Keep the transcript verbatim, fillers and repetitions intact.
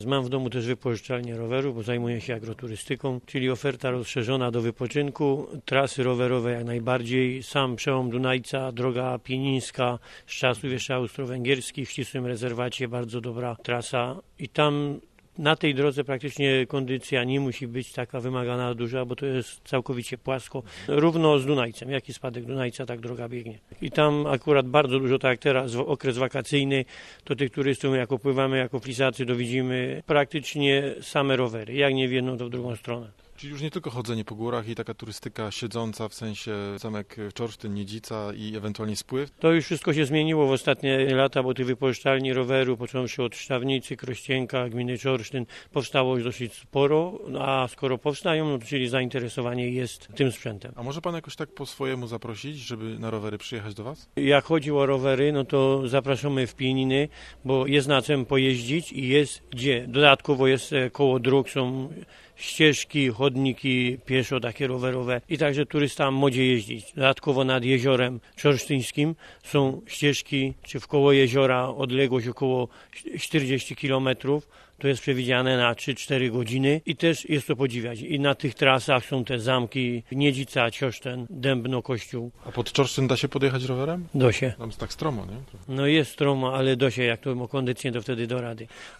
Mam w domu też wypożyczalnię rowerów, bo zajmuję się agroturystyką, czyli oferta rozszerzona do wypoczynku, trasy rowerowe jak najbardziej, sam przełom Dunajca, droga pienińska z czasów jeszcze austro-węgierskich, w ścisłym rezerwacie, bardzo dobra trasa i tam na tej drodze praktycznie kondycja nie musi być taka wymagana duża, bo to jest całkowicie płasko. Równo z Dunajcem. Jaki spadek Dunajca, tak droga biegnie. I tam akurat bardzo dużo, tak jak teraz, okres wakacyjny, to tych turystów, jak opływamy jako flisacy, to widzimy praktycznie same rowery. Jak nie w jedną, to w drugą stronę. Czyli już nie tylko chodzenie po górach i taka turystyka siedząca, w sensie zamek Czorsztyn, Niedzica i ewentualnie spływ? To już wszystko się zmieniło w ostatnie lata, bo tych wypożyczalni roweru, począwszy od Szczawnicy, Krościenka, gminy Czorsztyn, powstało już dosyć sporo, a skoro powstają, no to czyli zainteresowanie jest tym sprzętem. A może pan jakoś tak po swojemu zaprosić, żeby na rowery przyjechać do was? Jak chodzi o rowery, no to zapraszamy w Pieniny, bo jest na czym pojeździć i jest gdzie. Dodatkowo jest koło dróg, są ścieżki, chodniki pieszo, takie rowerowe i także turysta może jeździć. Dodatkowo nad jeziorem czorsztyńskim są ścieżki, czy w koło jeziora odległość około czterdzieści kilometrów. To jest przewidziane na trzy cztery godziny i też jest to podziwiać. I na tych trasach są te zamki Niedzica, Czorsztyn, Dębno, Kościół. A pod Czorsztyn da się podjechać rowerem? Dosie. Tam jest tak stromo, nie? No jest stromo, ale dosie, jak to ma kondycję, to wtedy do rady.